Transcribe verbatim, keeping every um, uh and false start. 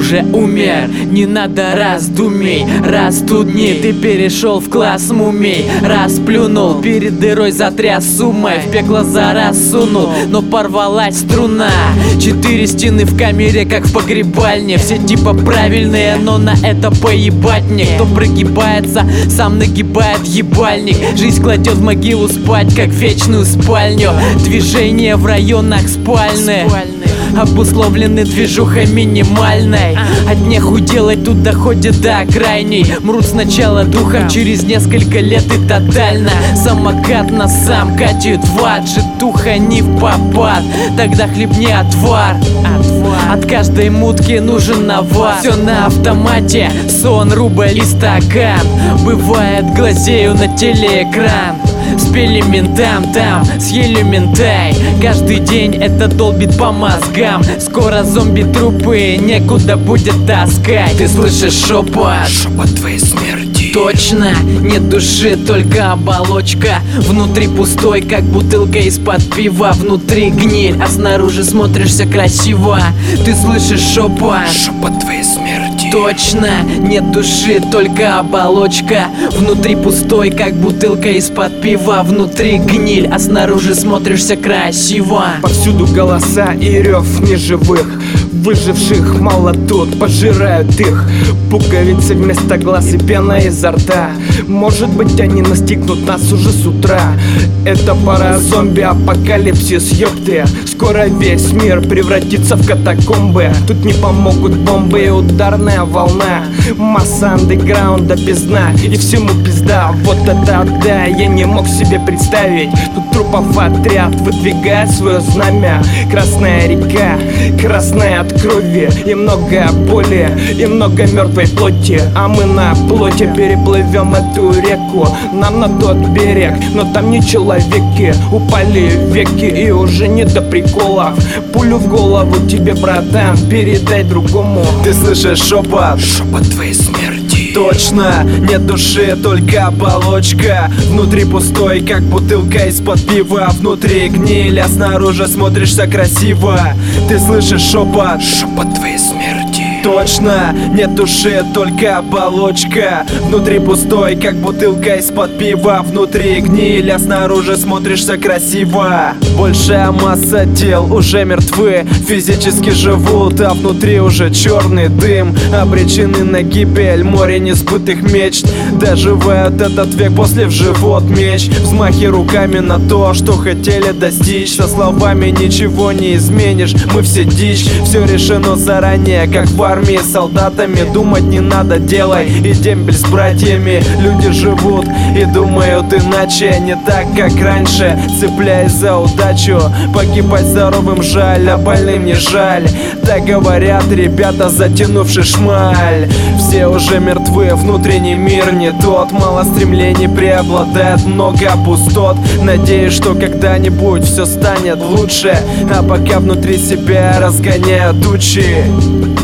уже умер. Не надо раздумий, растудни. Ты перешел в класс мумий, расплюнул, перед дырой затряс суммой, в пекло за раз сунул, но порвалась струна. Четыре стены в камере, как в погребальне. Все типа правильные, но на это поебать никто. Прогибается, сам нагибает ебальник. Жизнь кладет в могилу спать, как вечную спальню. Движения в районах спальны обусловлены движухой минимальной. От нехуй делать тут доходит до крайней. Мрут сначала духом, через несколько лет и тотально. Самокат на сам катит в ад, житуха не в попад. Тогда хлебни отвар, от каждой мутки нужен навар. Все на автомате, сон, рубль и стакан. Бывает, глазею на телеэкран. Спели ментам там, съели ментай. Каждый день это долбит по мозгам. Скоро зомби-трупы некуда будет таскать. Ты слышишь шепот? Шепот твоей смерти. Точно, нет души, только оболочка. Внутри пустой, как бутылка из-под пива. Внутри гниль, а снаружи смотришься красиво. Ты слышишь шепот? Шепот твоей смерти. Точно, нет души, только оболочка. Внутри пустой, как бутылка из-под пива. Внутри гниль, а снаружи смотришься красиво. Повсюду голоса и рев неживых. Выживших мало тут, пожирают их пуговицы вместо глаз и пена изо рта. Может быть, они настигнут нас уже с утра. Это пора зомби-апокалипсис, ёпты. Скоро весь мир превратится в катакомбы. Тут не помогут бомбы и ударная волна. Масса андеграунда без дна, и всему пизда. Вот это да, я не мог себе представить. Тут трупов отряд выдвигает свое знамя. Красная река, красная от крови. И много боли, и много мертвой плоти. А мы на плоти переплывем эту реку. Нам на тот берег, но там не человеки. Упали веки и уже не до приколов. Пулю в голову тебе, братан, передай другому. Ты слышишь шепот? Шепот твоей смерти. Точно, нет души, только оболочка. Внутри пустой, как бутылка из-под пива. Внутри гниль, а снаружи смотришься красиво. Ты слышишь шепот? Шепот твоей смерти. Точно, нет души, только оболочка. Внутри пустой, как бутылка из-под пива. Внутри гниль, а снаружи смотришься красиво. Большая масса тел уже мертвы, физически живут, а внутри уже черный дым. Обречены на гибель, море несбытых мечт. Доживают этот век после в живот меч. Взмахи руками на то, что хотели достичь. Со словами ничего не изменишь, мы все дичь. Все решено заранее, как в армии с солдатами. Думать не надо, делай, и дембель с братьями. Люди живут и думают иначе, не так, как раньше. Цепляясь за удачу, погибать здоровым жаль, а больным не жаль. Так говорят ребята, затянувши шмаль. Все уже мертвы, внутренний мир не тот. Мало стремлений преобладает, много пустот. Надеюсь, что когда-нибудь все станет лучше, а пока внутри себя разгоняют тучи.